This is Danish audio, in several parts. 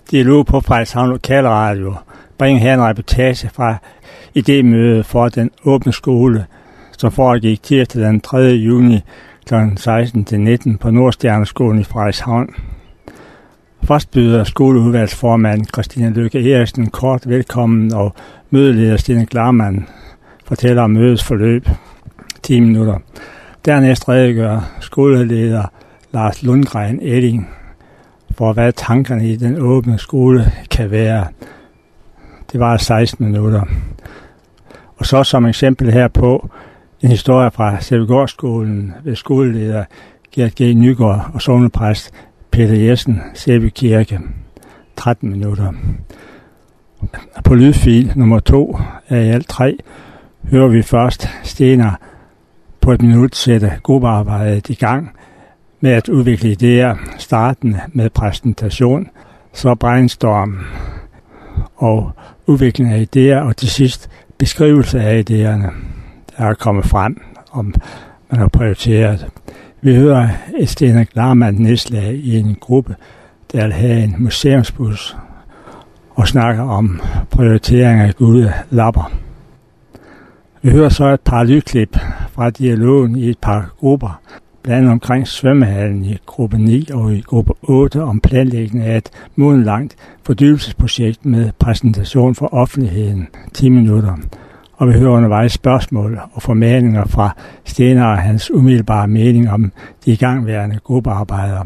Dialog på Frederikshavn Lokalradio bringer her en reportage fra idémødet for den åbne skole, som foregik tirsdag den 3. juni kl. 16-19 på Nordstjerneskolen i Frederikshavn. Først byder skoleudvalgsformand Christina Lykke Eriksen kort velkommen, og mødeleder Stine Klarmann fortæller om mødets forløb 10 minutter. Dernæst redegør skoleleder Lars Lundgren Elling for, hvad tankerne i den åbne skole kan være. Det var 16 minutter. Og så som eksempel herpå en historie fra Sæbygårdsskolen ved skoleleder Gert G. Nygaard og sognepræst Peter Jessen, Sæby Kirke. 13 minutter. På lydfil nummer 2 af i alt 3 hører vi først Stener på et minut sætte gruppearbejdet i gang med at udvikle idéer, startende med præsentation, så brainstorm og udvikling af idéer, og til sidst beskrivelse af idéerne, der er kommet frem, om man har prioriteret. Vi hører et Stine Klarmann nedslag i en gruppe, der vil have en museumsbus og snakker om prioritering af gode lapper. Vi hører så et par lydklip fra dialogen i et par grupper, blandt andet omkring svømmehallen i gruppe 9 og i gruppe 8 om planlægning af et månedlangt fordybelsesprojekt med præsentation for offentligheden 10 minutter. Og vi hører undervejs spørgsmål og formaninger fra Stener og hans umiddelbare mening om de igangværende gruppearbejdere.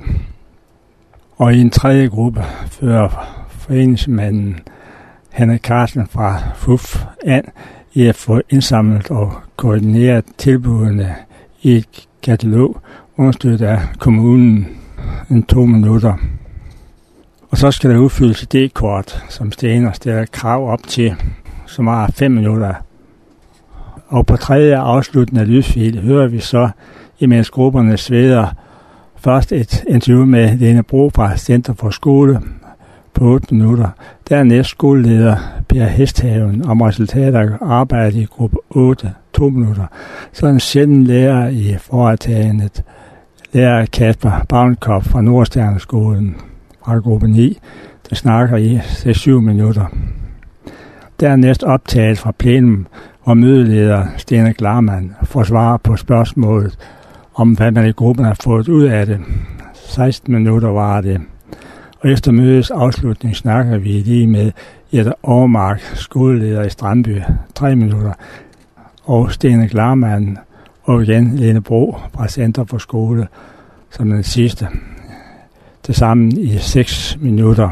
Og i en tredje gruppe fører foreningsmanden Henrik Carlsen fra FUF an i at få indsamlet og koordineret tilbudene i et katalog, understøttet af kommunen en 2 minutter. Og så skal der udfyldes et D-kort, som Stener stiller krav op til, som har 5 minutter. Og på tredje afsluttende lydfil hører vi så, imens grupperne sveder, først et interview med Lene Bro fra Center for Skole på 8 minutter. Dernæst skoleleder Per Hesthaven om resultater af arbejdet i gruppe 8, 2 minutter. Så en sjælden lærer i foretagendet, lærer Kasper Bavnkop fra Nordstjerneskolen fra gruppe 9, der snakker i 6-7 minutter. Dernæst optaget fra plenum, hvor mødeleder Stine Klarmann får svar på spørgsmålet om, hvad man i gruppen har fået ud af det. 16 minutter var det. Og efter mødets afslutning snakker vi lige med Jette Overmark, skoleleder i Strandby, 3 minutter. Og Stine Klarmann og igen Lene Bro fra Center for Skole som den sidste. Tilsammen i 6 minutter.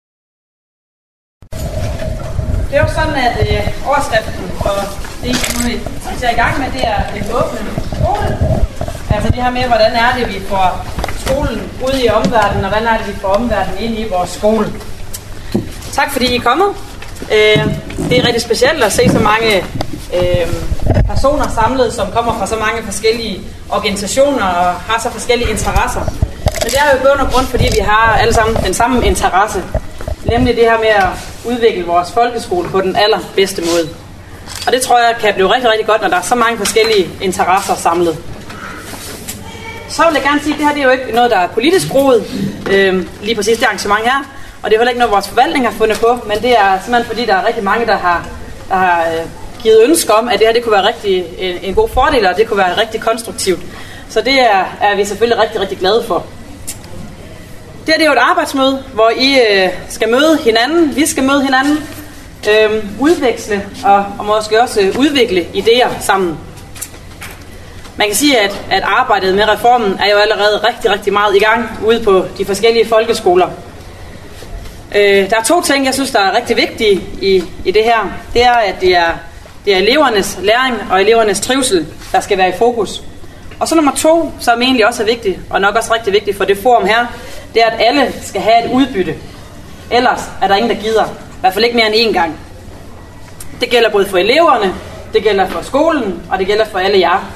Det er jo sådan, at overskriften for det, vi skal i gang med, det er den åbne skole. Altså det her med, hvordan er det, vi får skolen ud i omverdenen, og hvordan er det, vi får omverdenen ind i vores skole. Tak fordi I er kommet. Det er rigtig specielt at se så mange personer samlet, som kommer fra så mange forskellige organisationer og har så forskellige interesser. Men det er jo i bund og grund, fordi vi har alle sammen den samme interesse. Nemlig det her med at udvikle vores folkeskole på den allerbedste måde. Og det tror jeg kan blive rigtig, rigtig godt, når der er så mange forskellige interesser samlet. Så vil jeg gerne sige, at det her det er jo ikke noget, der er politisk groet, lige præcis det arrangement her. Og det er heller ikke noget, vores forvaltning har fundet på, men det er simpelthen fordi, der er rigtig mange, der har givet ønske om, at det her det kunne være rigtig en god fordel, og det kunne være rigtig konstruktivt. Så det er vi selvfølgelig rigtig, rigtig glade for. Det her det er jo et arbejdsmøde, hvor I skal møde hinanden, vi skal møde hinanden, udveksle og måske også udvikle idéer sammen. Man kan sige, at arbejdet med reformen er jo allerede rigtig, rigtig meget i gang ude på de forskellige folkeskoler. Der er 2 ting, jeg synes, der er rigtig vigtige i det her. Det er, at det er elevernes læring og elevernes trivsel, der skal være i fokus. Og så nummer 2, som egentlig også er vigtigt, og nok også rigtig vigtigt for det forum her, det er, at alle skal have et udbytte. Ellers er der ingen, der gider. I hvert fald ikke mere end 1 gang. Det gælder både for eleverne, det gælder for skolen, og det gælder for alle jer.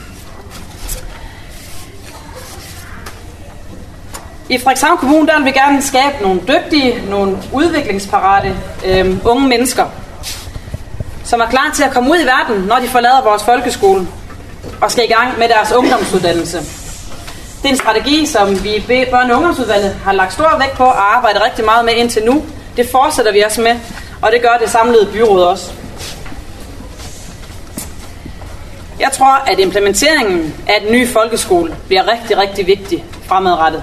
I Frederikshavn Kommune, der vil vi gerne skabe nogle dygtige, nogle udviklingsparate unge mennesker, som er klar til at komme ud i verden, når de forlader vores folkeskole og skal i gang med deres ungdomsuddannelse. Det Det er en strategi, som vi i børne- og ungdomsudvalget har lagt stor vægt på og arbejdet rigtig meget med indtil nu. Det fortsætter vi også med, og det gør det samlede byråd også. Jeg tror, at implementeringen af den nye folkeskole bliver rigtig, rigtig vigtig fremadrettet.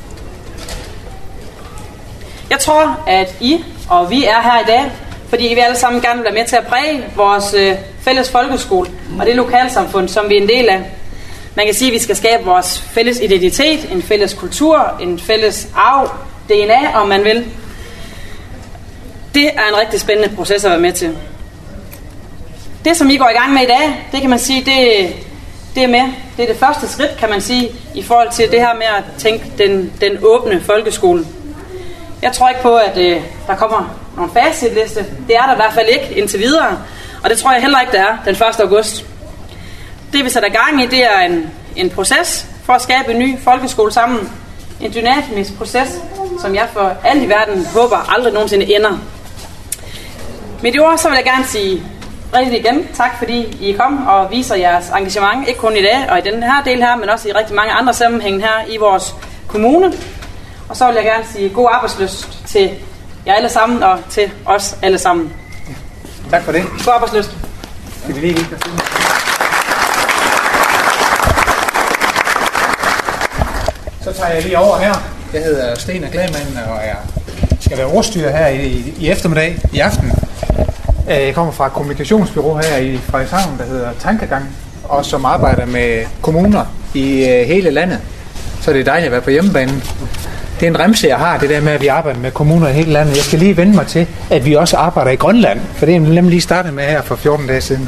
Jeg tror, at I og vi er her i dag, fordi vi alle sammen gerne vil være med til at præge vores fælles folkeskole og det lokalsamfund, som vi er en del af. Man kan sige, at vi skal skabe vores fælles identitet, en fælles kultur, en fælles arv, DNA, om man vil. Det er en rigtig spændende proces at være med til. Det, som I går i gang med i dag, det kan man sige, det er med. Det er det første skridt, kan man sige, i forhold til det her med at tænke den åbne folkeskole. Jeg tror ikke på, at der kommer nogen facitliste. Det er der i hvert fald ikke indtil videre. Og det tror jeg heller ikke, der er den 1. august. Det vi sætter gang i, det er en proces for at skabe en ny folkeskole sammen. En dynamisk proces, som jeg for alt i verden håber aldrig nogensinde ender. Med de ord, så vil jeg gerne sige rigtig igen tak, fordi I kom og viser jeres engagement, ikke kun i dag og i den her del her, men også i rigtig mange andre sammenhænge her i vores kommune. Og så vil jeg gerne sige god arbejdslyst til jer alle sammen og til os alle sammen. Tak for det. God arbejdslyst. Skal vi lige give dig? Så tager jeg lige over her. Jeg hedder Sten Glagmann og skal være ordstyrer her i eftermiddag, i aften. Jeg kommer fra et kommunikationsbureau her i Frederikshavn, der hedder Tankegang, og som arbejder med kommuner i hele landet. Så det er dejligt at være på hjemmebanen. Det er en remse, jeg har, det der med, at vi arbejder med kommuner i hele landet. Jeg skal lige vende mig til, at vi også arbejder i Grønland, for det er nemlig lige startet med her for 14 dage siden.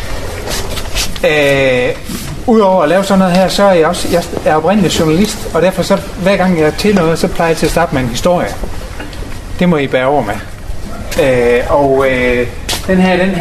Udover at lave sådan noget her, så er jeg er oprindelig journalist, og derfor så hver gang jeg er til noget, så plejer jeg til at starte med en historie. Det må I bære over med. Den her, den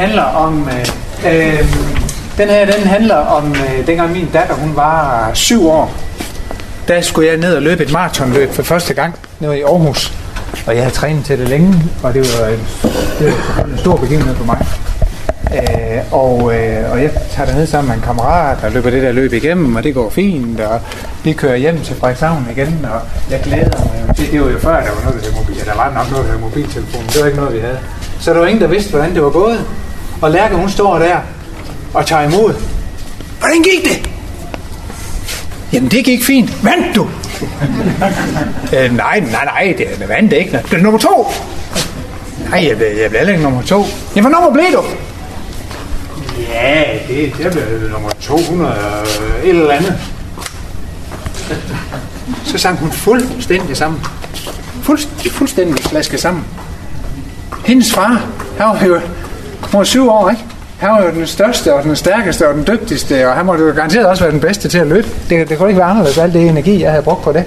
handler om dengang min datter, hun var 7 år. Der skulle jeg ned og løbe et maratonløb for første gang nede i Aarhus. Og jeg havde trænet til det længe, og det var en stor begivenhed for mig. Og jeg tager derned sammen med en kammerat, der løber det der løb igennem, og det går fint, og vi kører hjem til Frederikshavn igen, og jeg glæder mig. Det var jo før, der var noget, der mobil. Ja, der var nok noget, der mobiltelefon, det var ikke noget, vi havde. Så der var ingen, der vidste, hvordan det var gået. Og Lærke, hun står der og tager imod. Hvordan gik det? Jamen, det gik fint. Vandt du? Nej, det vandt ikke. Det er nummer 2. Nej, jeg blev heller ikke nummer 2. Jamen, hvor nummer blev du? Ja, det blev nummer 200 et eller andet. Så sang hun fuldstændig sammen. Fuldstændig flasket sammen. Hendes far, hun var 7 år, ikke? Han var jo den største og den stærkeste og den dygtigste, og han måtte jo garanteret også være den bedste til at løbe. Det kunne ikke være anderledes, alt det energi, jeg havde brugt på det.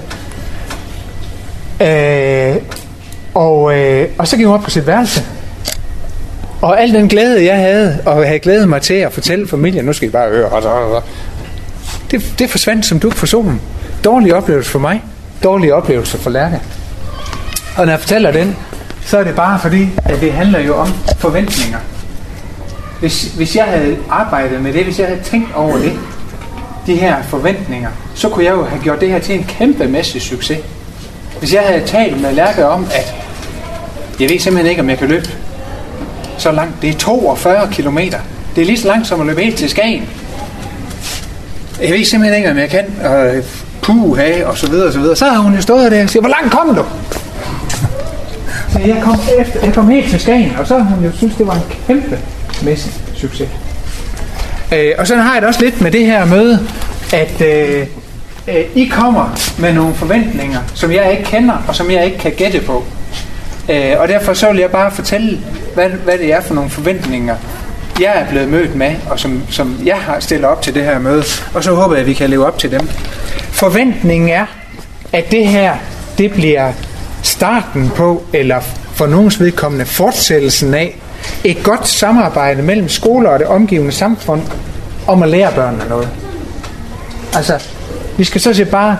Og så gik hun op på sit værelse. Og al den glæde, jeg havde, og havde glædet mig til at fortælle familien, nu skal I bare høre, det forsvandt som dug for solen. Dårlig oplevelse for mig, dårlig oplevelse for Lærke. Og når jeg fortæller den, så er det bare fordi, at det handler jo om forventninger. Hvis jeg havde arbejdet med det, hvis jeg havde tænkt over det, de her forventninger, så kunne jeg jo have gjort det her til en kæmpemæssig succes. Hvis jeg havde talt med Lærke om, at jeg ved simpelthen ikke, om jeg kan løbe så langt. Det er 42 kilometer. Det er lige så langt som at løbe helt til Skagen. Jeg ved simpelthen ikke, om jeg kan. Og så videre, og så videre. Så har hun jo stået der og siger, hvor langt kom du? Så jeg kom helt til Skagen, og så har hun jo synes, det var en kæmpemæssig succes. Og så har jeg det også lidt med det her møde, at I kommer med nogle forventninger, som jeg ikke kender, og som jeg ikke kan gætte på. Og derfor så vil jeg bare fortælle, hvad det er for nogle forventninger, jeg er blevet mødt med, og som jeg har stillet op til det her møde, og så håber jeg, at vi kan leve op til dem. Forventningen er, at det her, det bliver starten på, eller for nogens vedkommende fortsættelsen af, et godt samarbejde mellem skoler og det omgivende samfund om at lære børnene noget. Altså, vi skal så set bare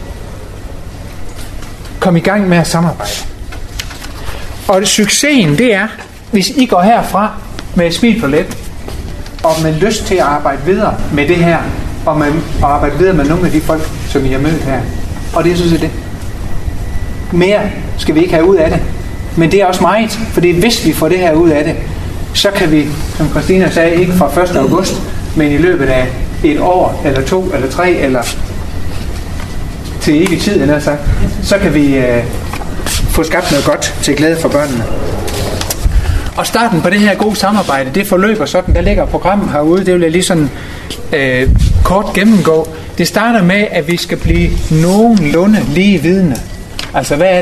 komme i gang med at samarbejde. Og succesen, det er, hvis I går herfra med et smil på læben, og med lyst til at arbejde videre med det her, og arbejde videre med nogle af de folk, som I har mødt her. Og det er sådan set det. Mere skal vi ikke have ud af det. Men det er også meget, fordi hvis vi får det her ud af det, så kan vi, som Christina sagde, ikke fra 1. august, men i løbet af et år, eller 2, eller 3, eller til evig tid, eller sagt, så kan vi få skabt noget godt til glæde for børnene. Og starten på det her gode samarbejde, det forløber sådan, der ligger programmet herude, det vil jeg lige sådan kort gennemgå. Det starter med, at vi skal blive nogenlunde lige vidne. Altså, hvad er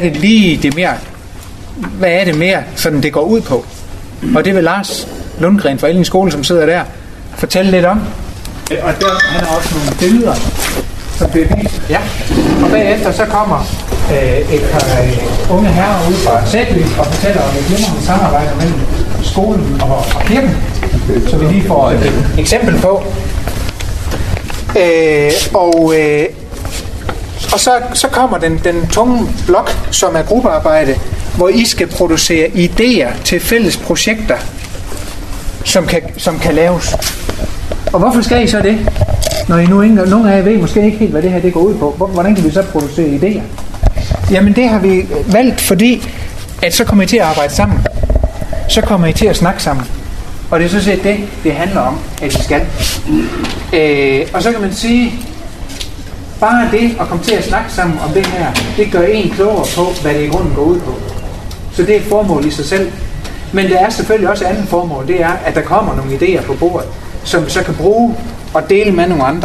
det mere, sådan det går ud på? Og det vil Lars Lundgren fra Elling Skole, som sidder der, fortælle lidt om. Og der han har også nogle billeder, som bliver vist. Ja. Og bagefter så kommer et par unge herrer ude fra Sætly og fortæller om et glimrende samarbejde mellem skolen og kirken, så vi lige får et eksempel på. Og så kommer den tunge blok, som er gruppearbejde, hvor I skal producere idéer til fælles projekter, som kan laves. Og hvorfor skal I så det? Når I nu ikke, nogle af jer ved måske ikke helt, hvad det her det går ud på. Hvordan kan vi så producere idéer? Jamen det har vi valgt, fordi at så kommer I til at arbejde sammen. Så kommer I til at snakke sammen. Og det er så set det handler om, at I skal. Og så kan man sige, bare det at komme til at snakke sammen om det her, det gør en klogere på, hvad det i grunden går ud på. Så det er et formål i sig selv. Men der er selvfølgelig også et andet formål, det er, at der kommer nogle idéer på bordet, som vi så kan bruge og dele med nogle andre.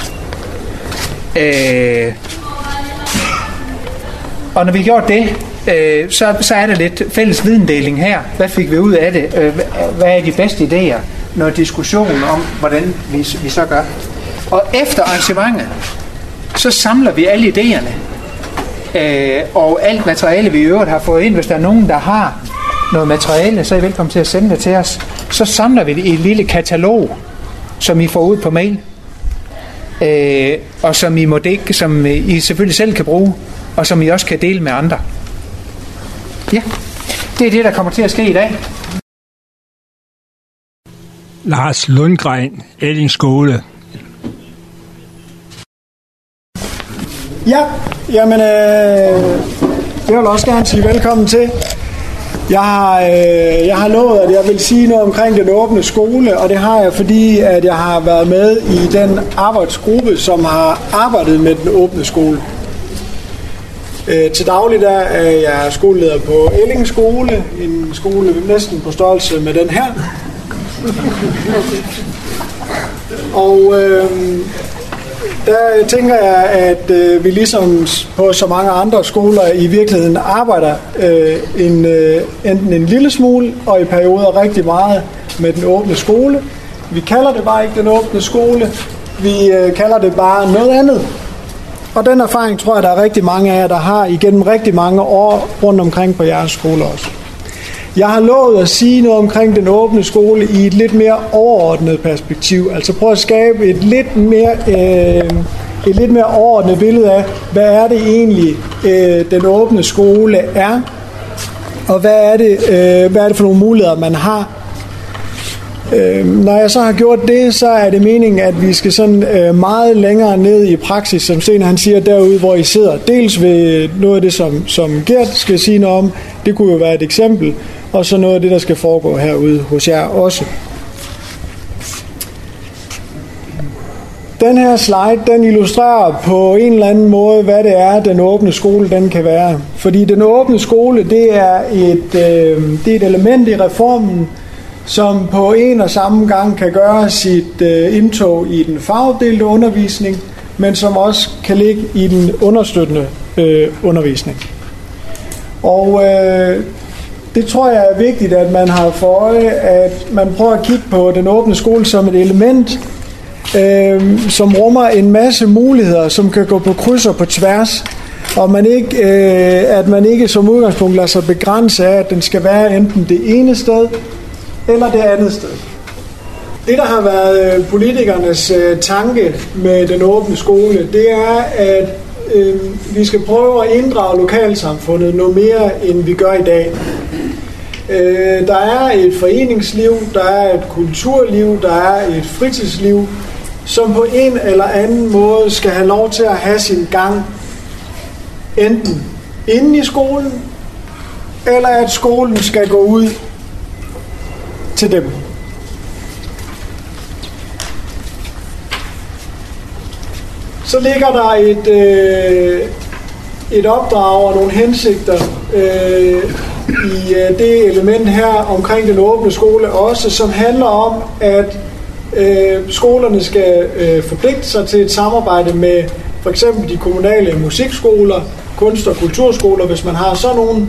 Og når vi gjort det, så er der lidt fælles videndeling her. Hvad fik vi ud af det? Hvad er de bedste idéer? Noget diskussion om, hvordan vi så gør. Og efter arrangementet, så samler vi alle idéerne. Og alt materiale, vi i øvrigt har fået ind. Hvis der er nogen, der har noget materiale, så er I velkommen til at sende det til os. Så samler vi det i et lille katalog, som I får ud på mail. Og som som I selvfølgelig selv kan bruge, og som I også kan dele med andre. Ja, det er det, der kommer til at ske i dag. Lars Lundgren, Elling Skole. Ja, jamen, jeg vil også gerne sige velkommen til. Jeg har lovet, at jeg vil sige noget omkring den åbne skole, og det har jeg, fordi at jeg har været med i den arbejdsgruppe, som har arbejdet med den åbne skole. Til daglig der er jeg skoleleder på Elling Skole, en skole næsten på størrelse med den her. Og der tænker jeg, at vi ligesom på så mange andre skoler i virkeligheden arbejder enten en lille smule og i perioder rigtig meget med den åbne skole. Vi kalder det bare ikke den åbne skole, vi kalder det bare noget andet. Og den erfaring tror jeg, der er rigtig mange af jer, der har igennem rigtig mange år rundt omkring på jeres skole også. Jeg har lovet at sige noget omkring den åbne skole i et lidt mere overordnet perspektiv. Altså prøve at skabe et lidt mere overordnet billede af, hvad er det egentlig, den åbne skole er, og hvad er det for nogle muligheder, man har. Når jeg så har gjort det, så er det meningen, at vi skal sådan meget længere ned i praksis, som Sten han siger, derude hvor I sidder. Dels ved noget af det, som Gert skal sige noget om, det kunne jo være et eksempel, og så noget af det, der skal foregå herude hos jer også. Den her slide, den illustrerer på en eller anden måde, hvad det er, den åbne skole den kan være. Fordi den åbne skole, det er et element i reformen, som på en og samme gang kan gøre sit indtog i den fagopdelte undervisning, men som også kan ligge i den understøttende undervisning. Og det tror jeg er vigtigt, at man har for øje, at man prøver at kigge på den åbne skole som et element, som rummer en masse muligheder, som kan gå på kryds og på tværs, og at man ikke som udgangspunkt lader sig begrænse af, at den skal være enten det ene sted, eller det andet sted. Det, der har været politikernes tanke med den åbne skole, det er, at vi skal prøve at inddrage lokalsamfundet noget mere, end vi gør i dag. Der er et foreningsliv, der er et kulturliv, der er et fritidsliv, som på en eller anden måde skal have lov til at have sin gang, enten inde i skolen, eller at skolen skal gå ud til dem. Så ligger der et opdrag og nogle hensigter i det element her omkring den åbne skole også, som handler om, at skolerne skal forpligte sig til et samarbejde med for eksempel de kommunale musikskoler, kunst- og kulturskoler, hvis man har sådan nogle.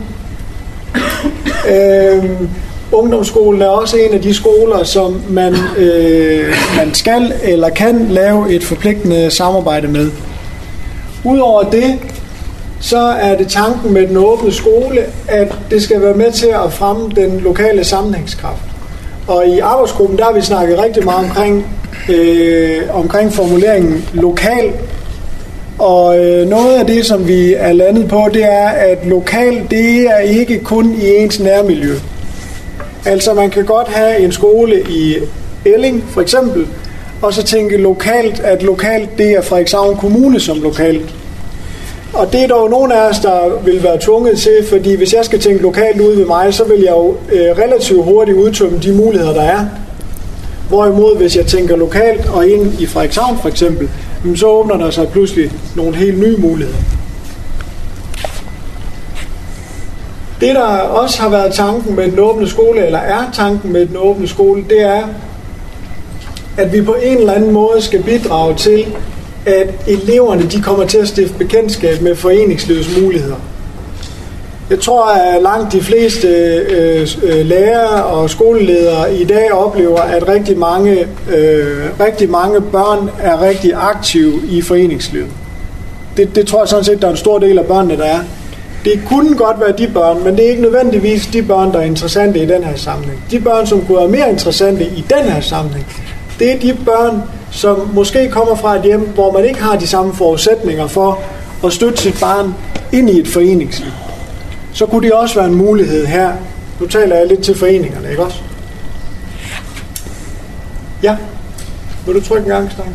Ungdomsskolen er også en af de skoler, som man skal eller kan lave et forpligtende samarbejde med. Udover det, så er det tanken med den åbne skole, at det skal være med til at fremme den lokale sammenhængskraft. Og i arbejdsgruppen, der har vi snakket rigtig meget omkring formuleringen lokal. Og noget af det, som vi er landet på, det er, at lokal, det er ikke kun i ens nærmiljø. Altså man kan godt have en skole i Elling for eksempel, og så tænke lokalt, at lokalt det er Frederikshavn Kommune som lokalt. Og det er dog nogle af os, der vil være tvunget til, fordi hvis jeg skal tænke lokalt ude ved mig, så vil jeg jo relativt hurtigt udtømme de muligheder, der er. Hvorimod hvis jeg tænker lokalt og ind i Frederikshavn for eksempel, så åbner der sig pludselig nogle helt nye muligheder. Det, der også har været tanken med den åbne skole, eller er tanken med den åbne skole, det er, at vi på en eller anden måde skal bidrage til, at eleverne de kommer til at stifte bekendtskab med foreningslivets muligheder. Jeg tror, at langt de fleste lærere og skoleledere i dag oplever, at rigtig mange børn er rigtig aktive i foreningslivet. Det tror jeg sådan set, der er en stor del af børnene, der er. Det kunne godt være de børn, men det er ikke nødvendigvis de børn, der er interessante i den her sammenhæng. De børn, som kunne være mere interessante i den her sammenhæng, det er de børn, som måske kommer fra et hjem, hvor man ikke har de samme forudsætninger for at støtte sit barn ind i et foreningsliv. Så kunne det også være en mulighed her. Nu taler jeg lidt til foreningerne, ikke også? Ja, vil du trykke en gang, Stein?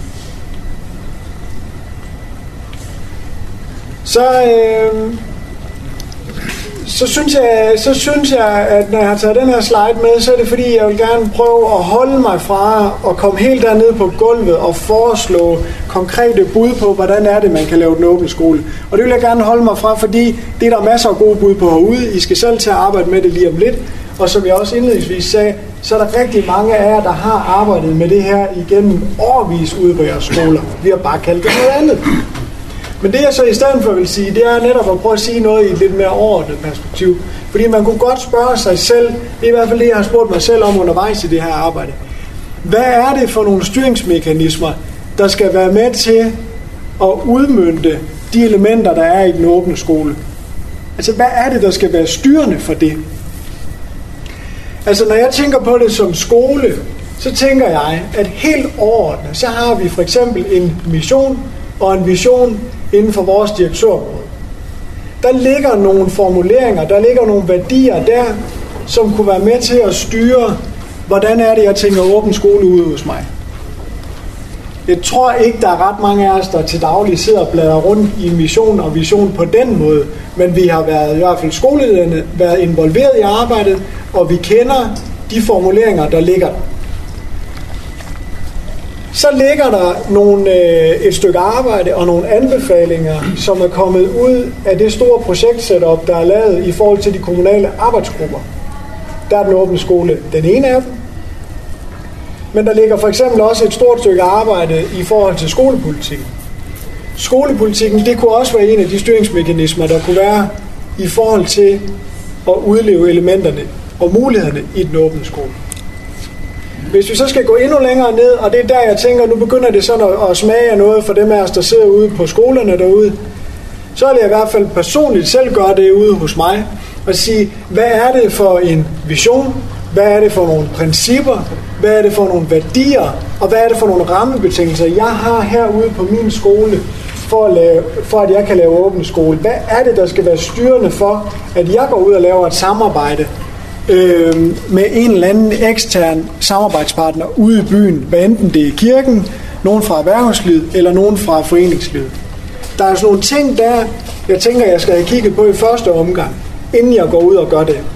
Så synes jeg, at når jeg har taget den her slide med, så er det fordi, jeg vil gerne prøve at holde mig fra at komme helt dernede på gulvet og foreslå konkrete bud på, hvordan er det, man kan lave den åbne skole. Og det vil jeg gerne holde mig fra, fordi det er der masser af gode bud på herude. I skal selv til at arbejde med det lige om lidt. Og som jeg også indledningsvis sagde, så er der rigtig mange af jer, der har arbejdet med det her igennem årvis ude på jeres skoler. Vi har bare kaldt det noget andet. Men det jeg så i stedet for vil sige, det er netop at prøve at sige noget i et lidt mere overordnet perspektiv. Fordi man kunne godt spørge sig selv, det er i hvert fald det, jeg har spurgt mig selv om undervejs i det her arbejde. Hvad er det for nogle styringsmekanismer, der skal være med til at udmønte de elementer, der er i den åbne skole? Altså, hvad er det, der skal være styrende for det? Altså, når jeg tænker på det som skole, så tænker jeg, at helt overordnet, så har vi for eksempel en mission og en vision inden for vores direktørområde. Der ligger nogle formuleringer, der ligger nogle værdier der, som kunne være med til at styre, hvordan er det, jeg tænker åben skole ude hos mig. Jeg tror ikke, der er ret mange af os, der til daglig sidder og bladrer rundt i mission og vision på den måde, men vi har været, i hvert fald skolelederne, været involveret i arbejdet, og vi kender de formuleringer, der ligger der. Så ligger der et stykke arbejde og nogle anbefalinger, som er kommet ud af det store projektsetup, der er lavet i forhold til de kommunale arbejdsgrupper. Der er den åbne skole den ene af dem. Men der ligger for eksempel også et stort stykke arbejde i forhold til skolepolitikken. Skolepolitikken, det kunne også være en af de styringsmekanismer, der kunne være i forhold til at udleve elementerne og mulighederne i den åbne skole. Hvis vi så skal gå endnu længere ned, og det er der, jeg tænker, nu begynder det sådan at smage af noget for dem af os, der sidder ude på skolerne derude, så vil jeg i hvert fald personligt selv gøre det ude hos mig, og sige, hvad er det for en vision, hvad er det for nogle principper, hvad er det for nogle værdier, og hvad er det for nogle rammebetingelser, jeg har herude på min skole, for at jeg kan lave åben skole. Hvad er det, der skal være styrende for, at jeg går ud og laver et samarbejde med en eller anden ekstern samarbejdspartner ude i byen, hvad enten det er kirken, nogen fra erhvervslivet eller nogen fra foreningslivet. Der er sådan nogle ting der, jeg tænker, jeg skal have kigget på i første omgang, inden jeg går ud og gør det.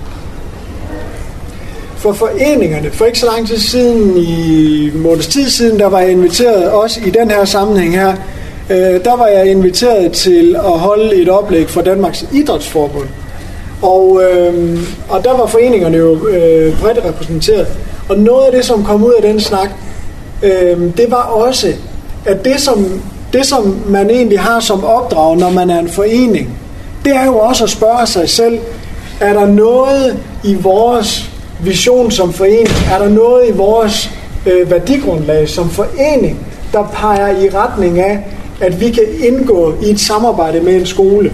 For foreningerne, for ikke så lang tid siden, i måneds tid siden, der var jeg inviteret, også i den her sammenhæng her, der var jeg inviteret til at holde et oplæg for Danmarks Idrætsforbund. Og der var foreningerne jo bredt repræsenteret. Og noget af det, som kom ud af den snak, det var også, at det som man egentlig har som opdrag, når man er en forening, det er jo også at spørge sig selv, er der noget i vores vision som forening, er der noget i vores værdigrundlag som forening, der peger i retning af, at vi kan indgå i et samarbejde med en skole.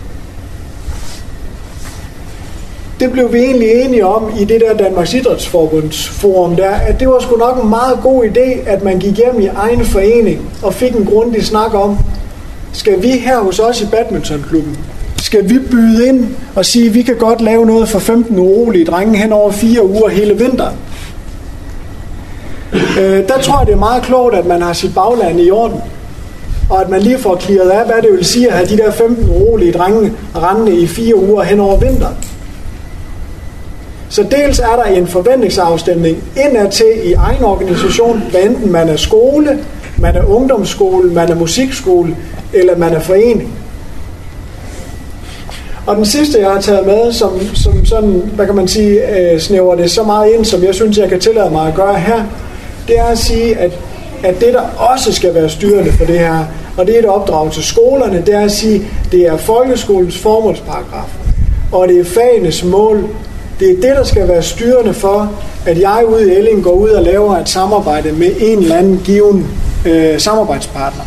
Det blev vi egentlig enige om i det der Danmarks Idrætsforbunds forum der, at det var sgu nok en meget god idé, at man gik hjem i egen forening og fik en grundig snak om, skal vi her hos os i badmintonklubben, skal vi byde ind og sige, at vi kan godt lave noget for 15 urolige drenge hen over 4 uger hele vinteren. Der tror jeg, det er meget klogt, at man har sit bagland i orden, og at man lige får clearet af, hvad det vil sige at have de der 15 urolige drenge rendende i 4 uger hen over vinteren. Så dels er der en forventningsafstemning indad til i egen organisation, hvad enten man er skole, man er ungdomsskole, man er musikskole, eller man er forening. Og den sidste, jeg har taget med, som sådan, hvad kan man sige, snæver det så meget ind, som jeg synes, jeg kan tillade mig at gøre her, det er at sige, at det, der også skal være styrende for det her, og det er et opdrag til skolerne, det er at sige, det er folkeskolens formålsparagraf, og det er fagenes mål. Det er det, der skal være styrende for, at jeg ude i Elling går ud og laver et samarbejde med en eller anden given samarbejdspartner.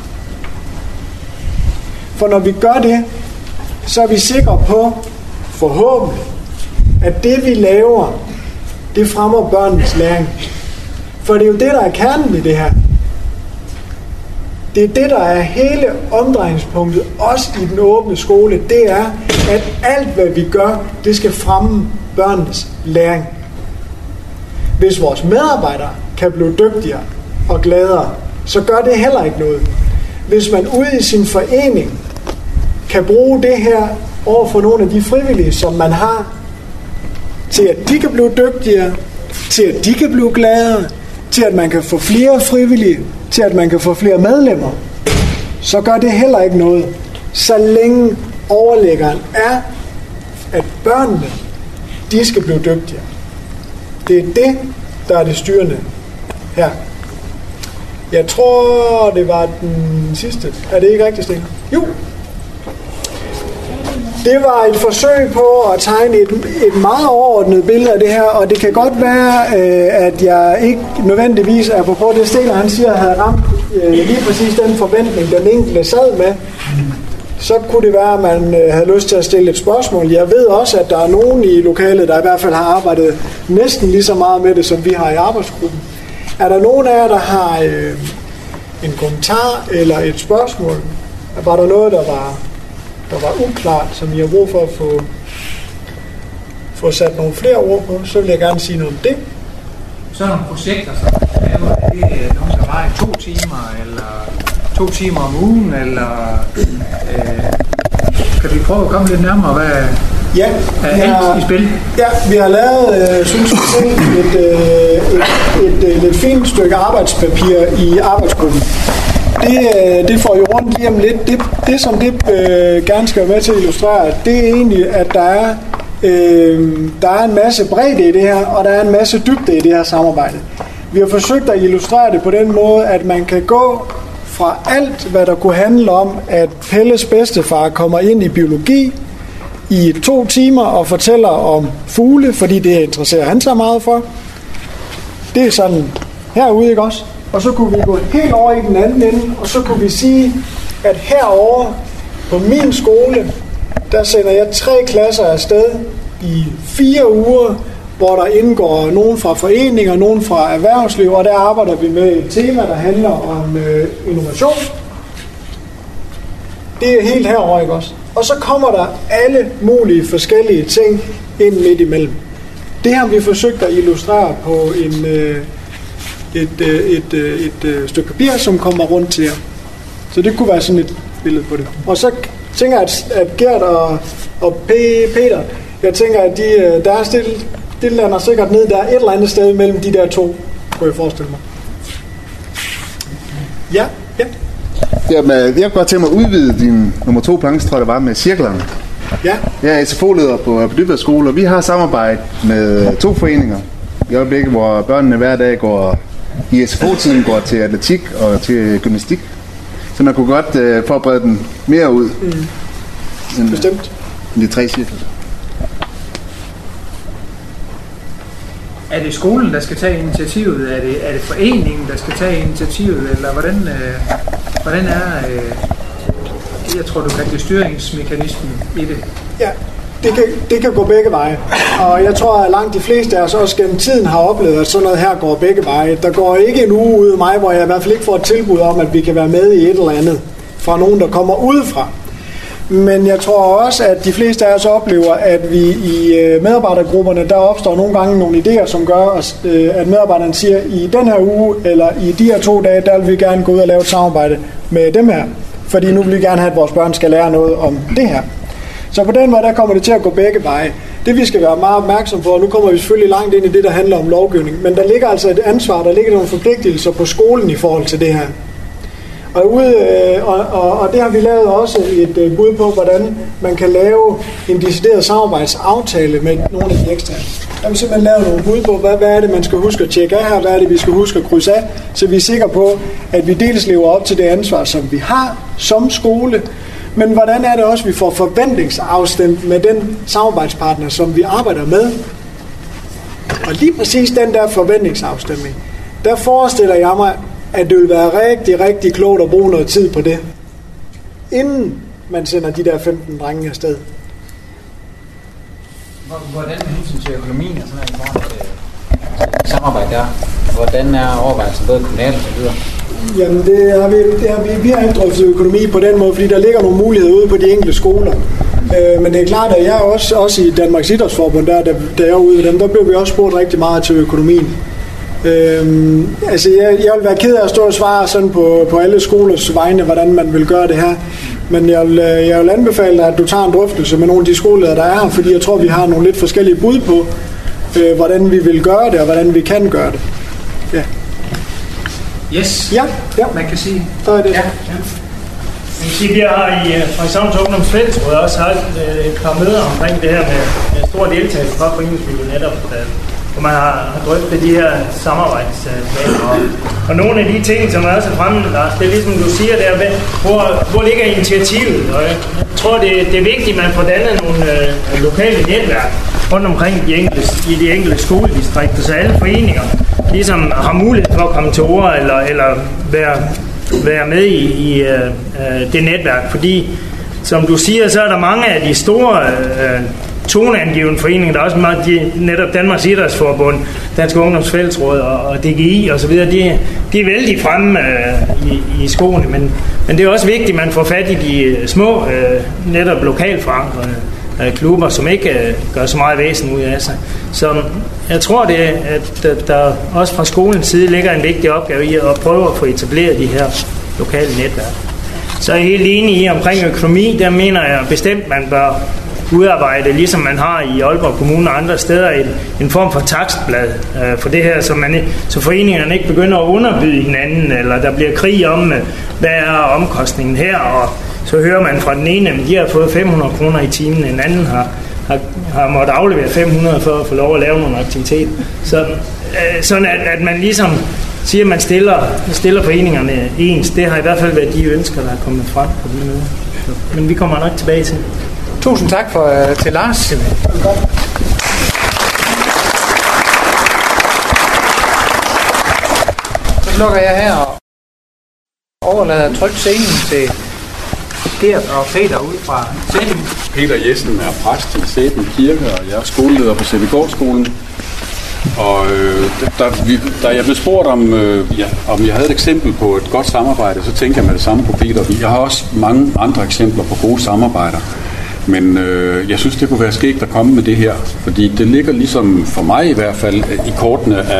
For når vi gør det, så er vi sikre på, forhåbentlig, at det vi laver, det fremmer børnenes læring. For det er jo det, der er kernen i det her. Det er det, der er hele omdrejningspunktet, også i den åbne skole. Det er, at alt, hvad vi gør, det skal fremme børnenes læring. Hvis vores medarbejdere kan blive dygtigere og gladere, så gør det heller ikke noget. Hvis man ude i sin forening kan bruge det her over for nogle af de frivillige, som man har, til at de kan blive dygtigere, til at de kan blive gladere, til at man kan få flere frivillige, til at man kan få flere medlemmer, så gør det heller ikke noget, så længe overlæggeren er, at børnene, de skal blive dygtigere. Det er det, der er det styrende her. Jeg tror, det var den sidste. Er det ikke rigtigt, Sten? Jo. Det var et forsøg på at tegne et meget overordnet billede af det her, og det kan godt være, at jeg ikke nødvendigvis er på det Sten, han siger, havde ramt lige præcis den forventning, den enkelte sad med. Så kunne det være, at man havde lyst til at stille et spørgsmål. Jeg ved også, at der er nogen i lokalet, der i hvert fald har arbejdet næsten lige så meget med det, som vi har i arbejdsgruppen. Er der nogen af jer, der har en kommentar eller et spørgsmål? Var der noget, der var uklart, som I har brug for at få sat nogle flere ord på, så vil jeg gerne sige noget om det. Så er nogle projekter, som laver, er det nogen, der var i 2 timer, eller 2 timer om ugen, eller kan vi prøve at komme lidt nærmere, hvad er alt i spil? Ja, vi har lavet, synes jeg selv, et lidt fint stykke arbejdspapir i arbejdsgruppen. Det får jo rundt lige om lidt. Det som det gerne skal være med til at illustrere, det er egentlig, at der er en masse bredde i det her, og der er en masse dybde i det her samarbejde. Vi har forsøgt at illustrere det på den måde, at man kan gå fra alt, hvad der kunne handle om, at Pelles bedstefar kommer ind i biologi i 2 timer og fortæller om fugle, fordi det interesserer han sig meget for. Det er sådan herude, ikke også? Og så kunne vi gå helt over i den anden ende, og så kunne vi sige, at herovre på min skole, der sender jeg 3 klasser afsted i 4 uger, hvor der indgår nogen fra foreninger, nogen fra erhvervsliv, og der arbejder vi med et tema, der handler om innovation. Det er helt herovre, ikke også? Og så kommer der alle mulige forskellige ting ind midt imellem. Det har vi forsøgt at illustrere et stykke papir, som kommer rundt til jer. Så det kunne være sådan et billede på det. Og så tænker jeg, at Gert og Peter, jeg tænker, at de lander sikkert ned der et eller andet sted mellem de der to, kunne jeg forestille mig. Ja. Jamen, jeg kunne godt tænke mig at udvide din nummer 2 planche, tror jeg det var, med cirklerne. Ja. Jeg er SFO-leder på Dybvad Skole, og vi har samarbejde med 2 foreninger. I øjeblikket, hvor børnene hver dag går i SFO-tiden, går til atletik og til gymnastik. Så man kunne godt forberede den mere ud. Bestemt. End de 3 cirkler. Er det skolen, der skal tage initiativet? Er det foreningen, der skal tage initiativet? Eller hvordan er... jeg tror, du kan det styringsmekanismen i det. Ja, det kan gå begge veje. Og jeg tror, at langt de fleste af os også gennem tiden har oplevet, at sådan noget her går begge veje. Der går ikke en uge ud af mig, hvor jeg i hvert fald ikke får et tilbud om, at vi kan være med i et eller andet fra nogen, der kommer udefra. Men jeg tror også, at de fleste af os oplever, at vi i medarbejdergrupperne, der opstår nogle gange nogle idéer, som gør, at medarbejderne siger, i den her uge, eller i de her 2 dage, der vil vi gerne gå ud og lave et samarbejde med dem her. Fordi nu vil vi gerne have, at vores børn skal lære noget om det her. Så på den måde, der kommer det til at gå begge veje. Det vi skal være meget opmærksom på, og nu kommer vi selvfølgelig langt ind i det, der handler om lovgivning, men der ligger altså et ansvar, der ligger nogle forpligtelser på skolen i forhold til det her. Og det har vi lavet også et bud på, hvordan man kan lave en decideret samarbejdsaftale med nogle af de eksterne. Der har vi simpelthen lavet nogle bud på, hvad er det, man skal huske at tjekke af her, hvad er det, vi skal huske at krydse af, så vi er sikre på, at vi dels lever op til det ansvar, som vi har som skole, men hvordan er det også, at vi får forventningsafstemt med den samarbejdspartner, som vi arbejder med. Og lige præcis den der forventningsafstemning, der forestiller jeg mig, at det vil være rigtig, rigtig klogt at bruge noget tid på det, inden man sender de der 15 drenge afsted. Hvordan med hensyn til økonomien og sådan noget i forhold til samarbejde der? Hvordan er overvejelsen både kommunalt og så videre? Jamen vi har ikke drøftet økonomi på den måde, fordi der ligger nogle muligheder ude på de enkelte skoler. Men det er klart, at jeg også i Danmarks Idrætsforbund, da jeg er ude ved dem, der blev vi også spurgt rigtig meget til økonomien. Jeg vil være ked af at stå og svare sådan på alle skolers vegne, hvordan man vil gøre det her. Men jeg vil anbefale dig, at du tager en drøftelse med nogle af de skoleledere, der er her, fordi jeg tror, vi har nogle lidt forskellige bud på, hvordan vi vil gøre det, og hvordan vi kan gøre det. Ja. Yes. Ja. Man kan sige. Så er det. Ja. Vi har i Frederikshavns Ungdomsfællesråd også haft et par møder omkring det her med stor deltagelse fra foreningslivet netop, hvor man har drøftet de her samarbejdsplaner. Og nogle af de ting, som er også fremme, Lars, det er ligesom du siger der, hvor ligger initiativet? Og jeg tror, det er vigtigt, at man får dannet nogle lokale netværk rundt omkring i de enkelte skoledistrikter, så alle foreninger ligesom har mulighed for at komme til ord eller være med i det netværk. Fordi, som du siger, så er der mange af de store toneangivende foreninger, der er også meget, netop Danmarks Idrætsforbund, Dansk Ungdomsfællesråd og DGI og så videre, de er vældig fremme i skoene, men det er også vigtigt, at man får fat i de små, netop lokalt forankrede klubber, som ikke gør så meget væsen ud af sig. Så jeg tror, at der også fra skolens side ligger en vigtig opgave i at prøve at få etableret de her lokale netværk. Så er jeg helt enig i omkring økonomi, der mener jeg bestemt, man bør udarbejde, ligesom man har i Aalborg Kommune og andre steder, en form for takstblad for det her, så foreningerne ikke begynder at underbyde hinanden, eller der bliver krig om, hvad er omkostningen her, og så hører man fra den ene, at de har fået 500 kroner i timen, en anden har måttet aflevere 500 for at få lov at lave nogle aktiviteter. Så sådan at man ligesom siger, at man stiller foreningerne ens. Det har i hvert fald været de ønsker, der er kommet frem på de møder. Men vi kommer nok tilbage til. Tusind tak til Lars. Så lukker jeg her og overlader trygt scenen til Gert og Peter ud fra Sæben. Peter Jessen er præst i Sæben Kirke, og jeg er skoleleder på Sæbegårdsskolen. Og da jeg blev spurgt om jeg havde et eksempel på et godt samarbejde, så tænker jeg med det samme på Peter. Jeg har også mange andre eksempler på gode samarbejder. Men jeg synes, det kunne være skægt at komme med det her, fordi det ligger ligesom for mig i hvert fald i kortene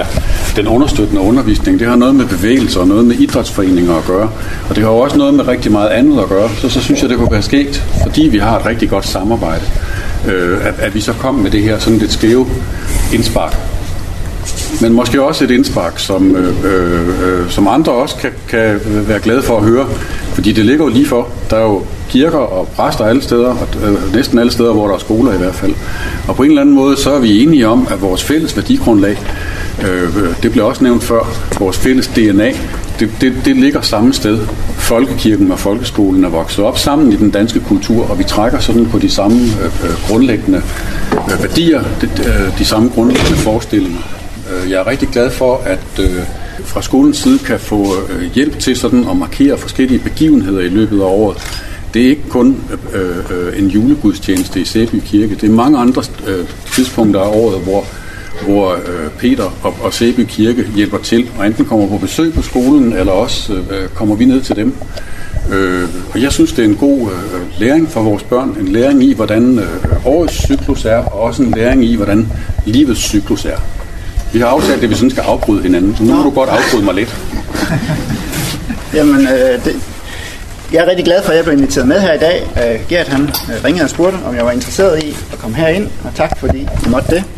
den understøttende undervisning, det har noget med bevægelser og noget med idrætsforeninger at gøre. Og det har jo også noget med rigtig meget andet at gøre. Så synes jeg, det kunne være sket, fordi vi har et rigtig godt samarbejde, at vi så kom med det her sådan lidt skæve indspark. Men måske også et indspark, som andre også kan være glade for at høre, fordi det ligger jo lige for. Der er jo kirker og præster alle steder, og næsten alle steder, hvor der er skoler i hvert fald. Og på en eller anden måde, så er vi enige om, at vores fælles værdigrundlag, det blev også nævnt før, vores fælles DNA, det ligger samme sted. Folkekirken og folkeskolen er vokset op sammen i den danske kultur, og vi trækker sådan på de samme grundlæggende værdier, de samme grundlæggende forestillinger. Jeg er rigtig glad for, at fra skolens side kan få hjælp til sådan at markere forskellige begivenheder i løbet af året. Det er ikke kun en julegudstjeneste i Sæby Kirke. Det er mange andre tidspunkter af året, hvor Peter og Sæby Kirke hjælper til, og enten kommer på besøg på skolen, eller også kommer vi ned til dem. Og jeg synes, det er en god læring for vores børn. En læring i, hvordan årets cyklus er, og også en læring i, hvordan livets cyklus er. Vi har aftalt, at vi sådan skal afbryde hinanden, så nu må du godt afbryde mig lidt. Jamen, jeg er rigtig glad for, at jeg blev inviteret med her i dag. Gert han ringede og spurgte, om jeg var interesseret i at komme herind, og tak fordi I måtte det.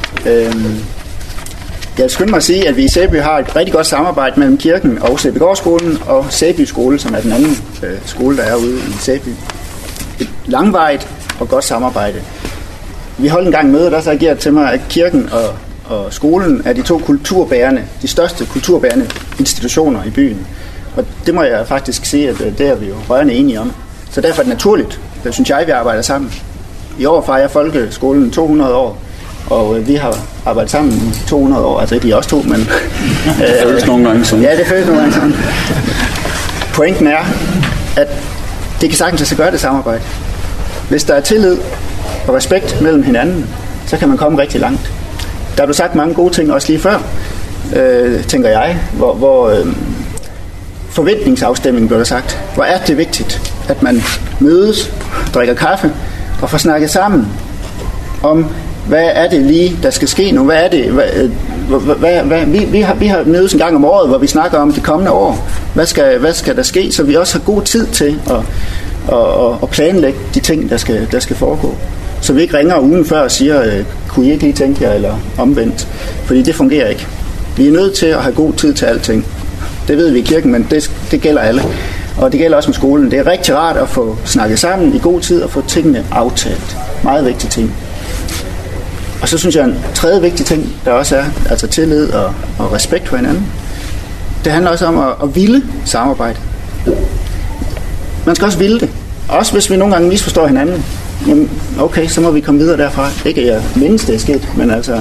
Jeg skynder mig at sige, at vi i Sæby har et rigtig godt samarbejde mellem kirken og Sæbygårdsskolen og Sæby Skole, som er den anden skole, der er ude i Sæby. Et langvarigt og godt samarbejde. Vi holdt en gang møde, der sagde Gert til mig, at kirken og skolen er de to kulturbærende, de største kulturbærende institutioner i byen. Og det må jeg faktisk sige, at det er vi jo rørende enige om. Så derfor er det naturligt, det synes jeg, vi arbejder sammen. I år fejrer folkeskolen 200 år, og vi har arbejdet sammen i 200 år. Altså ikke i os to, men... det føles nogle gange sådan. Ja, det føles nogle gange sådan. Pointen er, at det kan sagtens gøre det samarbejde. Hvis der er tillid og respekt mellem hinanden, så kan man komme rigtig langt. Der er du sagt mange gode ting også lige før, tænker jeg, hvor forventningsafstemning blev der sagt. Hvor er det vigtigt, at man mødes, drikker kaffe og får snakket sammen om, hvad er det lige, der skal ske nu? Hvad er det? Vi har mødes en gang om året, hvor vi snakker om det kommende år. Hvad skal der ske? Så vi også har god tid til at planlægge de ting, der skal foregå. Så vi ikke ringer ugen før og siger, kunne I ikke lige tænke jer, eller omvendt. Fordi det fungerer ikke. Vi er nødt til at have god tid til alting. Det ved vi i kirken, men det gælder alle. Og det gælder også med skolen. Det er rigtig rart at få snakket sammen i god tid og få tingene aftalt. Meget vigtige ting. Og så synes jeg, en tredje vigtig ting, der også er, altså tillid og respekt for hinanden. Det handler også om at ville samarbejde. Man skal også ville det. Også hvis vi nogle gange misforstår hinanden. Jamen, okay, så må vi komme videre derfra. Ikke at jeg mindes, det er sket, men altså...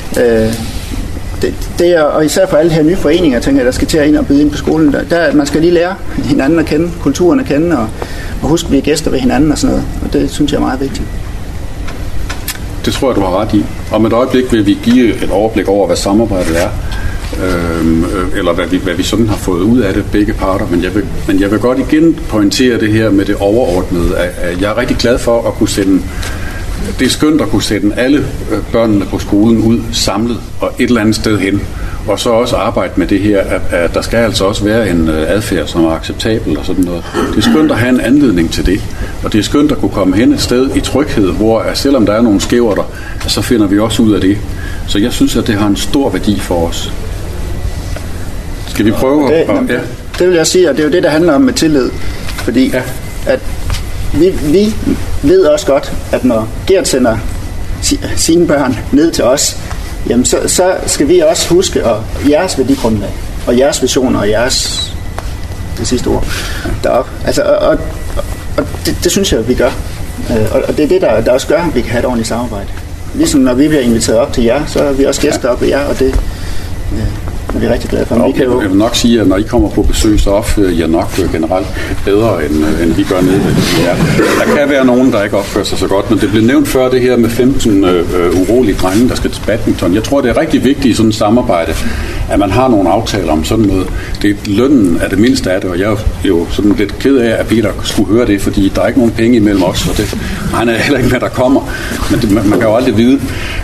Det er, og især for alle de her nye foreninger, tænker jeg, der skal til at ind og byde ind på skolen, der man skal lige lære hinanden at kende, kulturen at kende, og huske, at vi er gæster ved hinanden og sådan noget. Og det synes jeg er meget vigtigt. Det tror jeg, du har ret i. Om et øjeblik vil vi give et overblik over, hvad samarbejdet er, eller hvad vi sådan har fået ud af det, begge parter. Men jeg vil godt igen pointere det her med det overordnede. Jeg er rigtig glad for at kunne sende... Det er skønt at kunne sætte alle børnene på skolen ud samlet og et eller andet sted hen. Og så også arbejde med det her, at der skal altså også være en adfærd, som er acceptabel og sådan noget. Det er skønt at have en anledning til det. Og det er skønt at kunne komme hen et sted i tryghed, hvor selvom der er nogle skæverter, så finder vi også ud af det. Så jeg synes, at det har en stor værdi for os. Skal vi prøve? Det vil jeg sige, og det er jo det, der handler om med tillid. Fordi at vi ved også godt, at når Gert sender sine børn ned til os, jamen så skal vi også huske jeres værdigrundlag, og jeres visioner, og jeres det sidste ord deroppe. Altså, og det synes jeg, vi gør. Og det er det, der også gør, at vi kan have et ordentligt samarbejde. Ligesom når vi bliver inviteret op til jer, så er vi også gæster op ved jer, og det vi rigtig glade for. Jeg vil nok sige, at når I kommer på besøg, så opfører jeg nok generelt bedre, end vi gør nede ved det. Ja. Der kan være nogen, der ikke opfører sig så godt, men det blev nævnt før det her med 15 urolige drenge, der skal til badminton. Jeg tror, det er rigtig vigtigt i sådan et samarbejde, at man har nogle aftaler om sådan noget. Lønnen er det mindste af det, og jeg er jo sådan lidt ked af, at Peter skulle høre det, fordi der er ikke nogen penge imellem os, og det regner jeg heller ikke med, der kommer. Men man kan jo aldrig vide.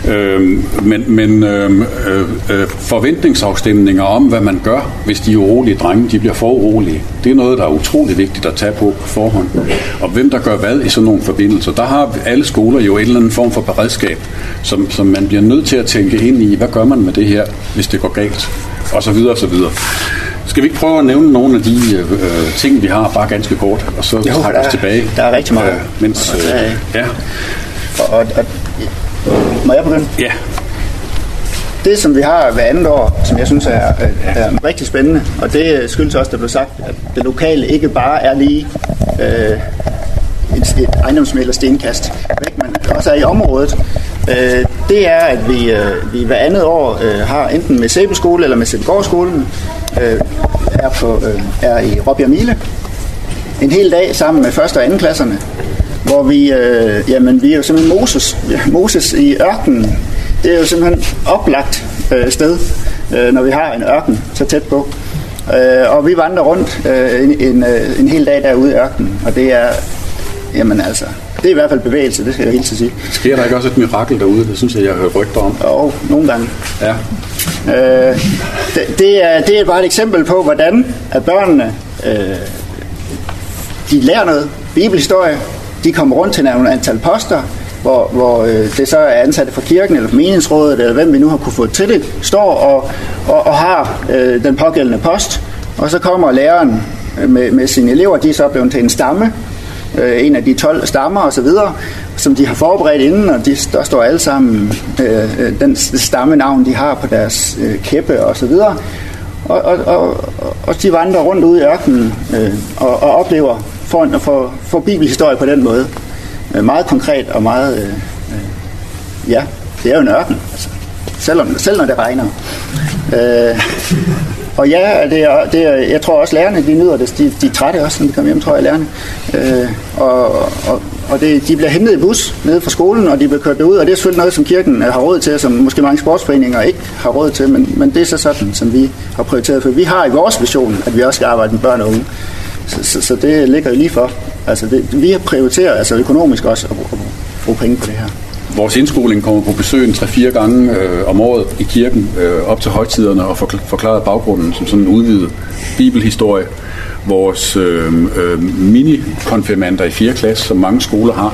Forventningsafstemninger om, hvad man gør, hvis de urolige drenge, de bliver for urolige. Det er noget, der er utrolig vigtigt at tage på forhånd. Og hvem der gør hvad i sådan nogle forbindelser. Der har alle skoler jo en eller anden form for beredskab, som man bliver nødt til at tænke ind i, hvad gør man med det her, hvis det går galt, og så videre, og så videre. Skal vi ikke prøve at nævne nogle af de ting, vi har, bare ganske kort, og så trække os tilbage? Der er rigtig meget. Ja. Og må jeg begynde? Ja. Det, som vi har hver andet år, som jeg synes er rigtig spændende, og det skyldes også, der blev sagt, at det lokale ikke bare er lige et ejendomsmægler stenkast væk, men også er i området. Det er, at vi hver andet år har enten med Sæbeskole eller med Sæbegårdsskolen er i Råbjerg Mile en hel dag sammen med 1. og 2. klasserne, hvor vi er jo simpelthen Moses i ørkenen. Det er jo simpelthen oplagt sted, når vi har en ørken så tæt på. Og vi vandrer rundt en hel dag derude i ørkenen, og det er, det er i hvert fald bevægelse, det skal jeg helt til sige. Sker der ikke også et mirakel derude? Det synes jeg har hørt rygter om. Jo, nogle gange. Ja. Det er bare et eksempel på, hvordan at børnene de lærer noget bibelhistorie. De kommer rundt til nogle antal poster, hvor det så er ansatte fra kirken eller fra menighedsrådet, eller hvem vi nu har kunne få til det, står og har den pågældende post. Og så kommer læreren med sine elever, de er så blevet til en stamme, en af de 12 stammer og så videre, som de har forberedt inden, og der står alle sammen den stammenavn, de har på deres kæppe og så videre. Og de vandrer rundt ude i ørkenen og oplever for bibelhistorie på den måde. Meget konkret og meget det er jo en ørken, altså. Selv når det regner. Og ja, jeg tror også lærerne, de nyder det. De er trætte også, når de kommer hjem, tror jeg, lærerne. De bliver hentet i bus nede fra skolen, og de bliver kørt derud, og det er selvfølgelig noget, som kirken har råd til, som måske mange sportsforeninger ikke har råd til, men det er så sådan, som vi har prioriteret. For vi har i vores vision, at vi også skal arbejde med børn og unge. Så det ligger jo lige for. Altså vi har prioriteret økonomisk også at bruge penge på det her. Vores indskoling kommer på besøg 3-4 gange om året i kirken op til højtiderne og forklaret baggrunden som sådan en udvidet bibelhistorie. Vores mini-konfirmander i 4. klasse, som mange skoler har,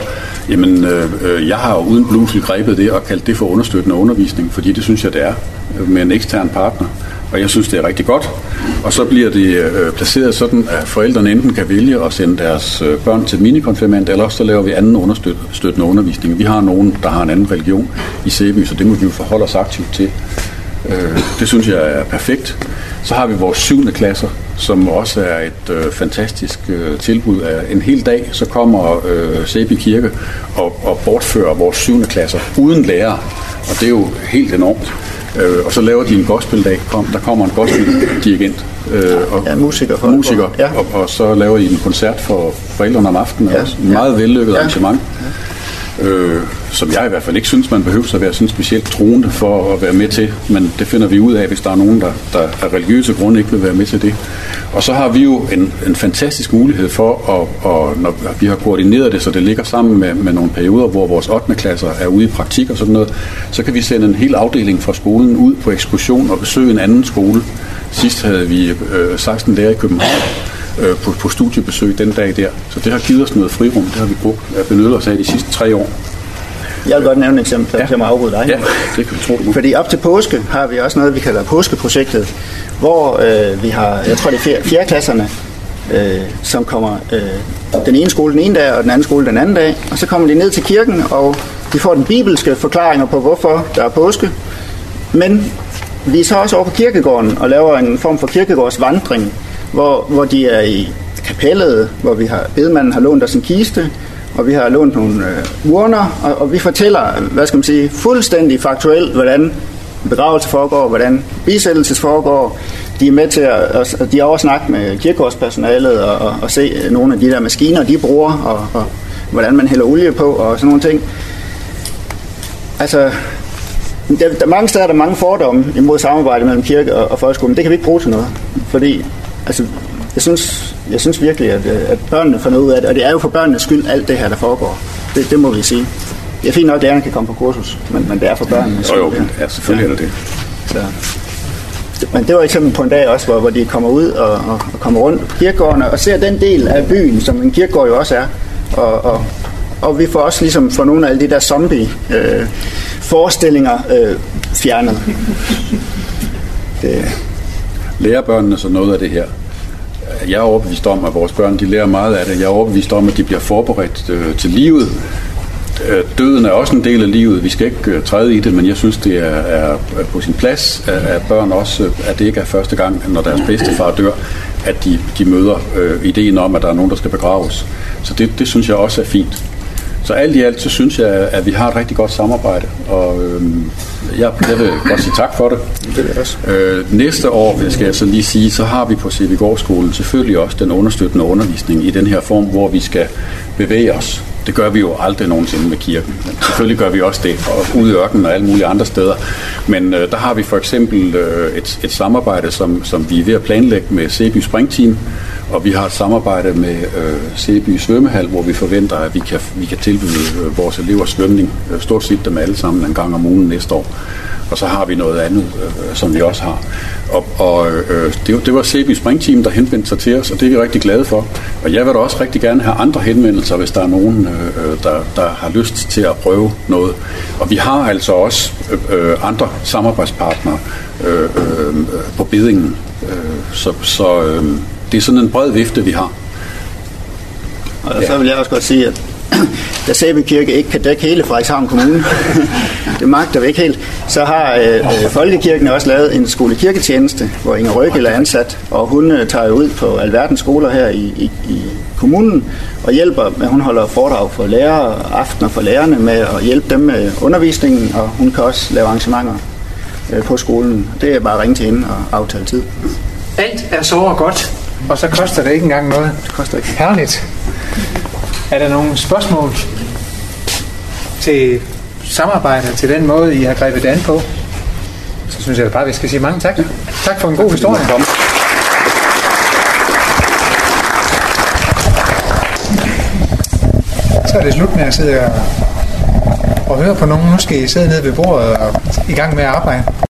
jeg har jo uden blusel grebet det og kaldt det for understøttende undervisning, fordi det synes jeg, det er med en ekstern partner. Og jeg synes, det er rigtig godt. Og så bliver det placeret sådan, at forældrene enten kan vælge at sende deres børn til minikonfirmand, eller også så laver vi anden understøttende undervisning. Vi har nogen, der har en anden religion i Sæby, så det må vi jo forholde os aktivt til. Det synes jeg er perfekt. Så har vi vores 7. klasser, som også er et fantastisk tilbud af en hel dag. Så kommer Sæby Kirke og bortfører vores 7. klasser uden lærer. Og det er jo helt enormt. Og så laver de en gospeldag. Der kommer en gospeldirigent musiker ja. Og så laver de en koncert for forældrene om aftenen. Ja. Også. Meget vellykket arrangement. Som jeg i hvert fald ikke synes, man behøver at være sådan specielt troende for at være med til. Men det finder vi ud af, hvis der er nogen, der af religiøse grunde ikke vil være med til det. Og så har vi jo en fantastisk mulighed for, når vi har koordineret det, så det ligger sammen med nogle perioder, hvor vores 8. klasser er ude i praktik og sådan noget, så kan vi sende en hel afdeling fra skolen ud på ekskursion og besøge en anden skole. Sidst havde vi 16 lærere i København på studiebesøg den dag der. Så det har givet os noget frirum. Det har vi benyttet os af de sidste 3 år. Jeg vil godt nævne et eksempel, der mig afbryde dig. Ja, det kan vi tro. Fordi op til påske har vi også noget, vi kalder påskeprojektet, hvor vi har, jeg tror det er 4. klasserne, som kommer den ene skole den ene dag, og den anden skole den anden dag, og så kommer de ned til kirken, og de får den bibelske forklaringer på, hvorfor der er påske. Men vi er så også over på kirkegården og laver en form for kirkegårdsvandring, hvor de er i kapellet, hvor bedemanden har lånt os en kiste, og vi har lånt nogle urner, og vi fortæller, fuldstændig faktuelt, hvordan begravelse foregår, hvordan bisættelse foregår. De er med til de er over at snakke med kirkegårdspersonalet og se nogle af de der maskiner, de bruger, og hvordan man hælder olie på og sådan nogle ting. Altså, der mange steder er der mange fordomme imod samarbejde mellem kirke og folkeskole, men det kan vi ikke bruge til noget. Fordi, altså, jeg synes virkelig, at børnene får noget ud af det, og det er jo for børnenes skyld alt det her, der foregår. Det må vi sige. Det er fint nok, at lærerne kan komme på kursus, men det er for børnenes skyld. Jo, ja, selvfølgelig er det. Så. Men det var eksempel på en dag også, hvor de kommer ud og kommer rundt på kirkegårdene og ser den del af byen, som en kirkegård jo også er. Og vi får også ligesom for nogle af alle de der zombie-forestillinger fjernet. Lærer børnene så noget af det her? Jeg er overbevist om, at vores børn de lærer meget af det. Jeg er overbevist om, at de bliver forberedt til livet. Døden er også en del af livet. Vi skal ikke træde i det, men jeg synes, det er på sin plads, at børn også, at det ikke er første gang, når deres bedstefar dør, at de møder ideen om, at der er nogen, der skal begraves. Så det synes jeg også er fint. Så alt i alt, så synes jeg, at vi har et rigtig godt samarbejde, og jeg vil godt sige tak for det. Det vil også. Næste år, skal jeg så lige sige, så har vi på Sæbygårdsskolen selvfølgelig også den understøttende undervisning i den her form, hvor vi skal bevæge os. Det gør vi jo aldrig nogensinde med kirken. Men selvfølgelig gør vi også det, og ude i ørkenen og alle mulige andre steder. Men der har vi for eksempel et samarbejde, som vi er ved at planlægge med Sæby Springteam, og vi har et samarbejde med Sæby Svømmehal, hvor vi forventer, at vi kan tilbyde vores elever svømning, stort set dem alle sammen en gang om ugen næste år. Og så har vi noget andet, som vi også har. Det var Sæby Springteam, der henvendte sig til os, og det er vi rigtig glade for. Og jeg vil da også rigtig gerne have andre henvendelser, hvis der er nogen, der har lyst til at prøve noget. Og vi har altså også andre samarbejdspartnere på bedingen. Så det er sådan en bred vifte, vi har. Og så vil jeg også godt sige, at da Sæby Kirke ikke kan dække hele Frederikshavn Kommune, det magter vi ikke helt, så har Folkekirken også lavet en skolekirketjeneste, hvor Inger Røgel er ansat, og hun tager ud på alverdens skoler her i kommunen og hjælper med, hun holder foredrag for lærere, aftener for lærerne med at hjælpe dem med undervisningen, og hun kan også lave arrangementer på skolen. Det er bare at ringe til hende og aftale tid. Alt er så godt, og så koster det ikke engang noget. Det koster ikke. Herligt. Er der nogle spørgsmål til samarbejdet, til den måde, I har grebet det an på? Så synes jeg bare, at vi skal sige mange tak. Tak for en god historie. Så er det slut med at sidde og høre på nogen. Nu skal I sidde nede ved bordet og i gang med at arbejde.